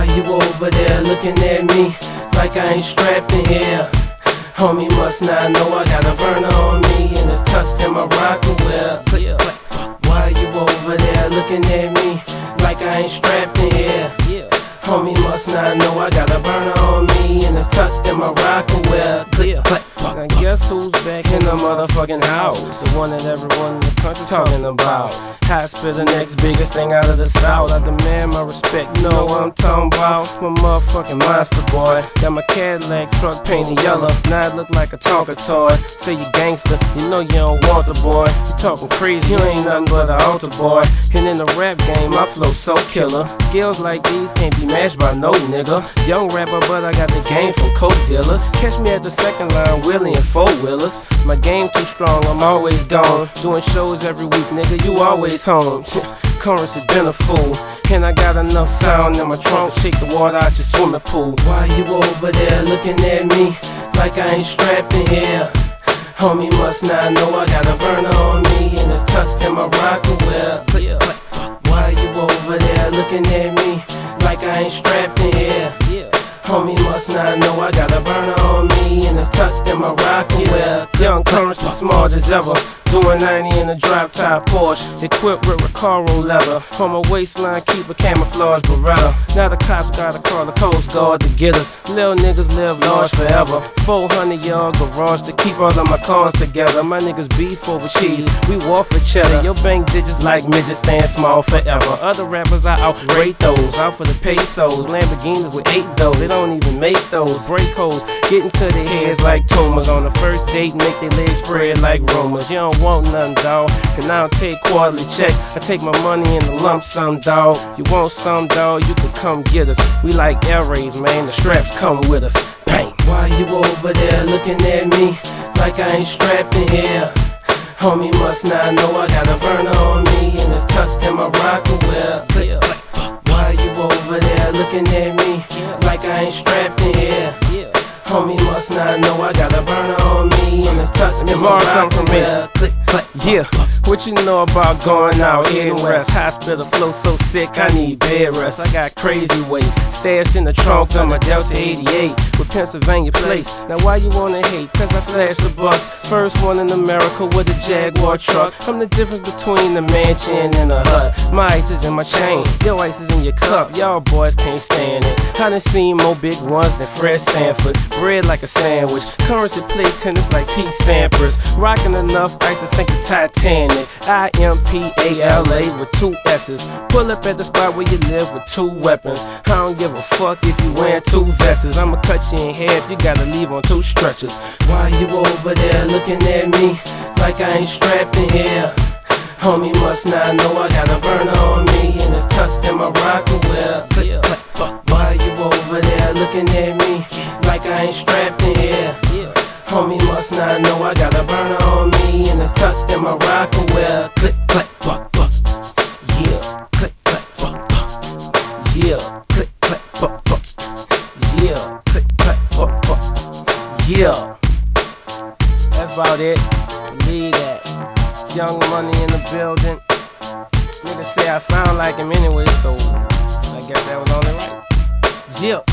Why you over there looking at me like I ain't strapped in here? Homie must not know I got a burner on me and it's tucked in my rocker well. Why you over there looking at me like I ain't strapped in here? Homie must not know I got a burner on me and it's tucked in my rocker well. Now guess who's back in the motherfucking house? The one that everyone in the country talking about. High spit the next biggest thing out of the south. I demand my respect, you know what I'm talking about. I'm a motherfucking monster boy. Got my Cadillac truck painted yellow. Now it look like a Tonka toy. Say you gangster, you know you don't want the boy. You talking crazy, you ain't nothing but an altar boy. And in the rap game, my flow so killer. Skills like these can't be matched by no nigga. Young rapper, but I got the game from coke dealers. Catch me at the second line, wheeling and four-wheelers. My game too strong, I'm always gone. Doing shows every week, nigga, you always home. Currency been a fool, and I got enough sound in my trunk. Shake the water out your swimming pool. Why you over there looking at me like I ain't strapped in here? Homie must not know I got a burner on me and it's tucked in my rocker well. Why you over there looking at me like I ain't strapped in here? Homie must not know I got a burner on me and it's tucked in my rocker well. Young Currency, smart as ever. Doing 90 in a drop-top Porsche, equipped with Recaro leather. On my waistline, keep a camouflage Beretta. Now the cops gotta call the Coast Guard to get us. Little niggas live large forever. 400-yard garage to keep all of my cars together. My niggas beef over cheese, we war for cheddar. Your bank digits like midgets stand small forever. Other rappers I outrate those, out for the pesos. Lamborghinis with 8 doors, they don't even make those. Break holes, getting to their heads like tumors. On the first date, make their legs spread like rumors. You don't want nothing, dawg, and I don't take quarterly checks. I take my money in the lump sum, dawg. You want some, dawg, you can come get us. We like air raids, man, the straps come with us. Bang! Why you over there looking at me like I ain't strapped in here? Homie must not know I got a burner on me and it's tucked in my rocker well. Why you over there looking at me like I ain't strapped in here? Homie must not know I got a burner on me and it's tucked in my rocker well. Yeah, what you know about going out here west? Hospital flow so sick, I need bed rest. I got crazy weight stashed in the trunk of my Delta 88 with Pennsylvania plates. Now why you wanna hate? Cause I flashed the bucks. First one in America with a Jaguar truck. I'm the difference between the mansion and the hut. My ice is in my chain, your ice is in your cup. Y'all boys can't stand it. I done seen more big ones than Fred Sanford. Bread like a sandwich. Currency play tennis like Pete Sampras. Rockin' enough ice to sink the Titanic. IMPALA with 2 S's. Pull up at the spot where you live with 2 weapons. I don't give a fuck if you wearing 2 vests. I'ma cut you in half, you gotta leave on 2 stretchers. Why you over there looking at me like I ain't strapped in here? Homie must not know I got a burner on me and it's tucked in my rocker well. Why you over there looking at me like I ain't strapped in here? Homie must not know I got a burner on me and it's tucked in my rocker well. Click, clack, buck, buck. Yeah, click, clack, buck, buck. Yeah, click, clack, buck, buck. Yeah, click, clack, buck, buck. Yeah. That's about it. Believe that. Young Money in the building. Niggas say I sound like him anyway, so I guess that was only right. Yeah.